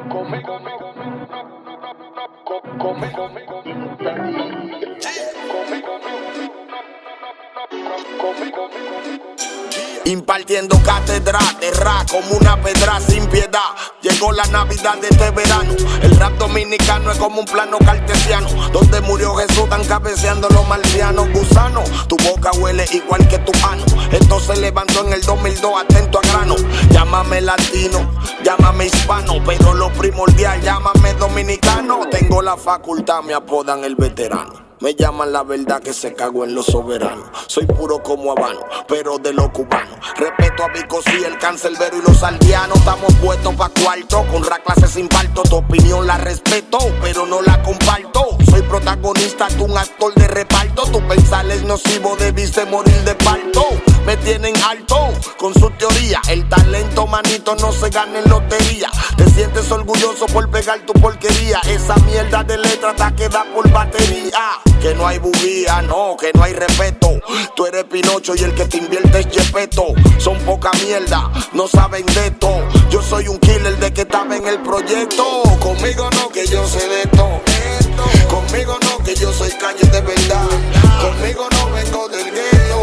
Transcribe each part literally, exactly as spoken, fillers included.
Impartiendo cátedra de rap como una pedra sin piedad. Llegó la Navidad de este verano. El rap dominicano es como un plano cartesiano, donde murió Jesús, están cabeceando los marcianos. Gusano, tu boca huele igual que tu ano. Esto se levantó en el dos mil dos, atento a grano. Llámame latino, llámame hispano, pero lo primordial, llámame dominicano. Tengo la facultad, me apodan el veterano. Me llaman la verdad que se cagó en los soberanos. Soy puro como habano, pero de los cubanos. Respeto a Bicosí, el Cancelbero y los aldeanos. Estamos puestos pa' cuarto, con rap clases sin parto. Tu opinión la respeto, pero no la comparto. Soy protagonista, tú un actor de reparto. Tu pensar es nocivo, debiste morir de parto. Me tienen alto con su teoría. El talento, manito, no se gana en lotería. Te sientes orgulloso por pegar tu porquería. Esa mierda de letra te queda por batería. Que no hay bujía, no, que no hay respeto. Tú eres Pinocho y el que te invierte es Chepeto. Son poca mierda, no saben de esto. Yo soy un killer de que estaba en el proyecto. Conmigo no, que yo sé de esto. Conmigo no, que yo soy calle de verdad. Conmigo no vengo del gueto.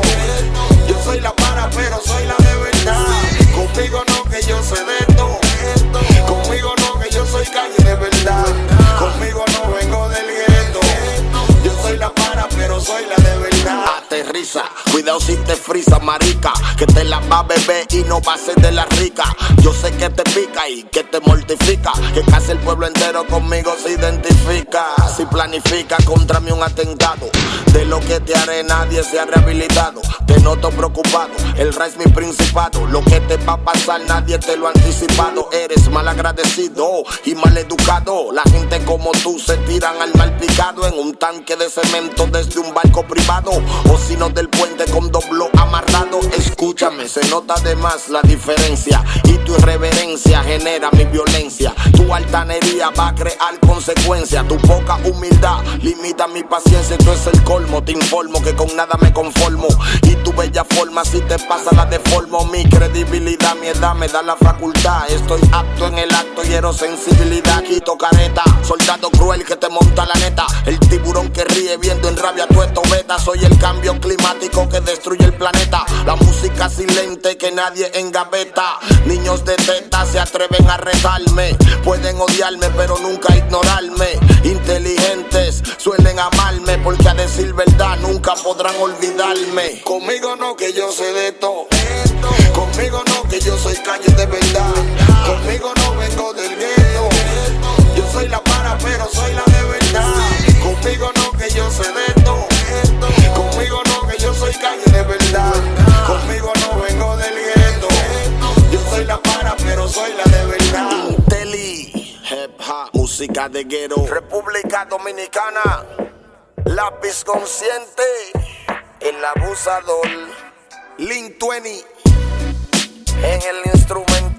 Yo soy la para, pero soy la de verdad. Conmigo no, que yo sé de esto. Conmigo no, que yo soy calle de verdad. Conmigo no vengo del gueto. Yo soy la para, pero soy la de verdad. Aterriza, cuidado si te frisa, marica, que te la va a beber y no va a ser de la rica. Yo sé que te pica y que te mortifica, que casi el pueblo entero conmigo se identifica. Si planifica contra mí un atentado, de lo que te haré nadie se ha rehabilitado. Te noto preocupado, el rap es mi principado. Lo que te va a pasar nadie te lo ha anticipado. Eres mal agradecido y mal educado. La gente como tú se tiran al mal picado en un tanque de cemento desde un barco privado, o si no del puente con doblo amarrado. Escúchame, se nota de más la diferencia y tu irreverencia genera mi violencia. Tu altanería va a crear consecuencias. Tu poca humildad limita mi paciencia. Esto es el colmo, te informo que con nada me conformo. Y tu bella forma si te pasa la deformo. Mi credibilidad, mi edad me da la facultad. Estoy apto en el acto y ero sensibilidad. Quito careta, soldado cruel que te monta la neta. El tiburón que ríe viendo en rabia tu esto beta. Soy el cambio climático que destruye el planeta. La música silente que nadie engaveta. Niños de teta se atreven a retarme. Pueden odiarme pero nunca ignorarme. Inteligentes suelen amarme, porque a decir verdad nunca podrán olvidarme. Conmigo no, que yo sé de todo. Conmigo no, que yo soy calle de verdad. Conmigo no vengo del gueto. Yo soy la para, pero soy la de verdad. Conmigo no, que yo sé de esto. Conmigo no, que yo soy calle de verdad. Conmigo no vengo del gueto. Yo soy la para, pero soy la de verdad. Inteli, hip hop, música de guero. República Dominicana, lápiz consciente, el abusador. Link veinte en el instrumento.